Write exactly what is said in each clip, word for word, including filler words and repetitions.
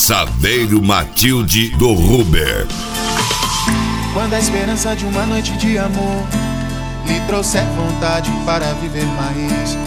Saveiro Matilde do Ruber. Quando a esperança de uma noite de amor lhe trouxer vontade para viver mais,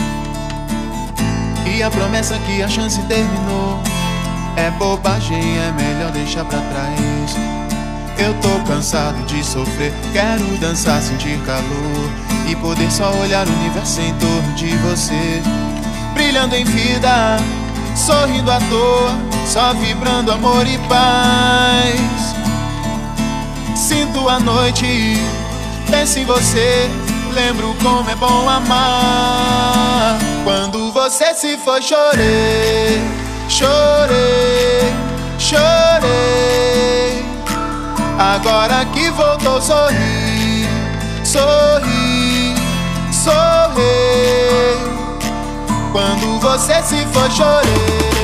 e a promessa que a chance terminou é bobagem, é melhor deixar pra trás. Eu tô cansado de sofrer, quero dançar, sentir calor e poder só olhar o universo em torno de você, brilhando em vida, sorrindo à toa, só vibrando amor e paz. Sinto a noite, penso em você, lembro como é bom amar. Quando você se foi, chorei, chorei, chorei. Agora que voltou, sorri, sorri, sorri. Quando você se foi, chorei.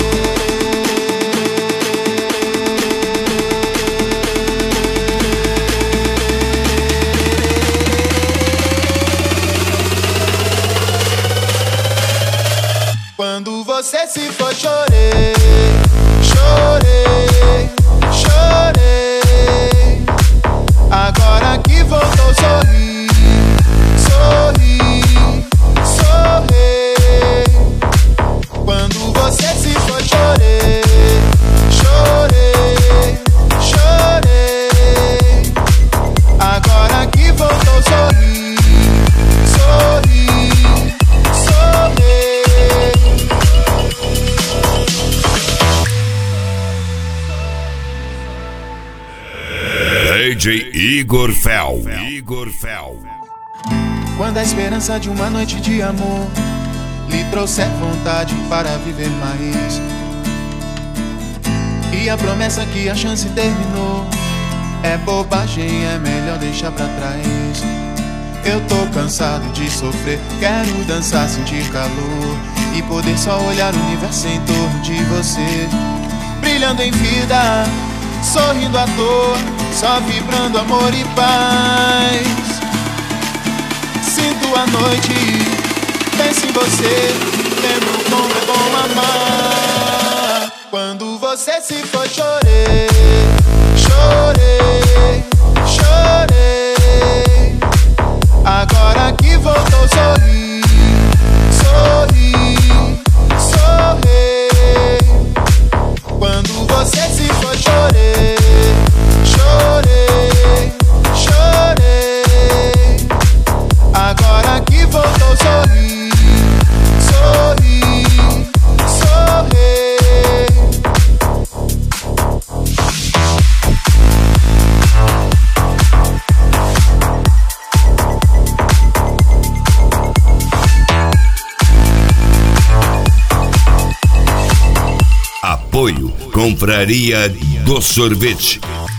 Quando você se foi, chorei, chorei, chorei. Agora que voltou, sorri, sorri, sorri. Quando você se foi, chorei, chorei, chorei. Agora que voltou, sorri, sorri, sorri. D J Igor Fel. Igor Fel. Quando a esperança de uma noite de amor lhe trouxer vontade para viver mais, e a promessa que a chance terminou é bobagem, é melhor deixar pra trás. Eu tô cansado de sofrer, quero dançar, sentir calor e poder só olhar o universo em torno de você, brilhando em vida, sorrindo à toa, só vibrando amor e paz. Sinto a noite, penso em você, lembro como é bom amar. Quando você se foi, chorei, chorei, chorei. Agora que voltou, sorri, sorri, sorri. Quando você se foi, chorei, chorei, chorei. Agora que voltou, sorri, sorri, sorri. Apoio Confraria do Sorvete.